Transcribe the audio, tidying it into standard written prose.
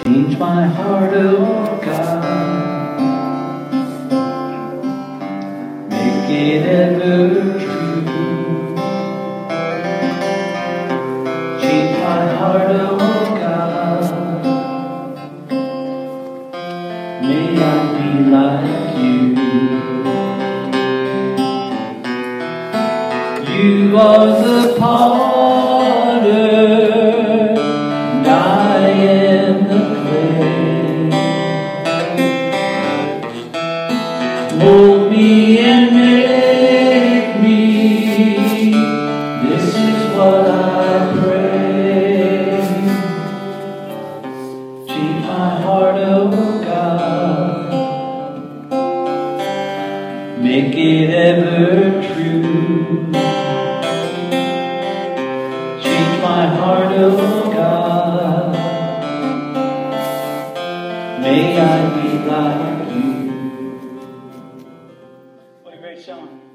Change my heart, oh God, make it ever true. Change my heart, oh God, may I be like you. You are the potter, and I am the clay. Mold me and make me, this is what I pray. Change my heart, oh God, make it ever true. Change my heart, oh God, may I be like you. What a great song.